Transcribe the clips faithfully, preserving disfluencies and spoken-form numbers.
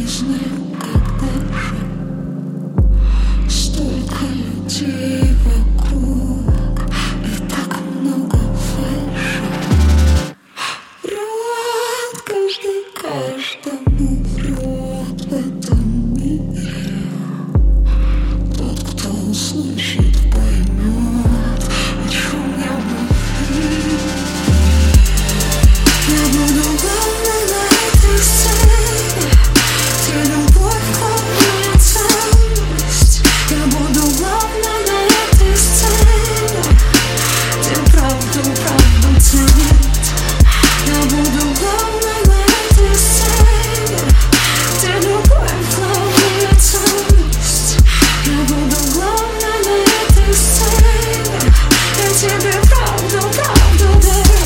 не знаю, как дальше. Столько людей вокруг и так много фальши. Врет каждый каждому, врет в этом мире. Тот, кто услышит, поймет, о чем я говорю. Я буду главной на этой сцене, где любовь главная ценность. Я буду главной на этой сцене, где правду, правду ценят. Я буду главной на этой сцене, где любовь главная ценность. Я буду главной на этой сцене, я тебе правду, правду дарю.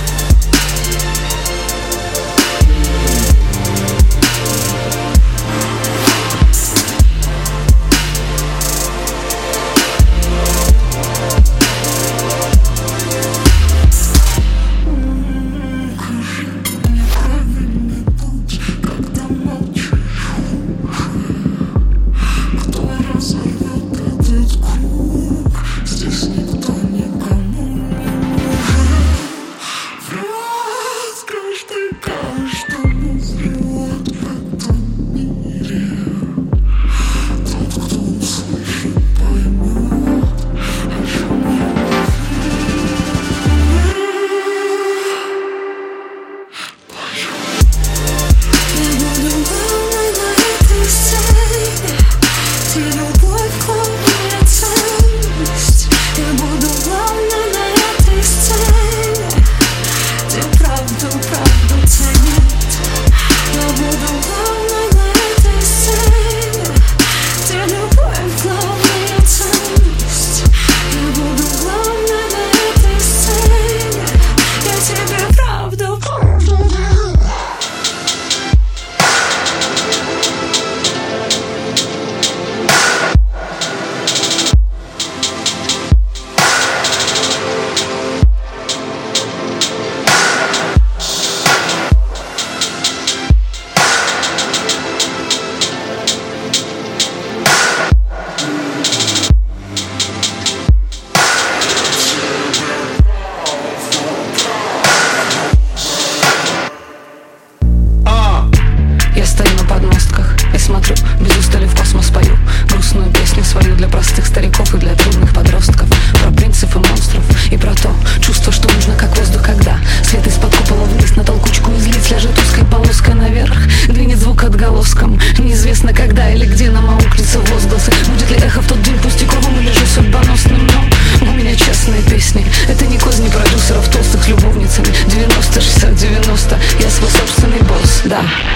Смотрю, без устали в космос пою грустную песню свою для простых стариков и для трудных подростков. Про принцев и монстров и про то чувство, что нужно как воздух, когда свет из-под купола вниз на толкучку из лиц ляжет узкой полоской наверх, двинет звук отголоском. Неизвестно когда или где нам аукнется возгласы. Будет ли эхо в тот день пустяковым или же судьбоносным, но у меня честные песни. Это не козни продюсеров толстых с любовницами. Девяносто шестьдесят девяносто, я свой собственный босс, да.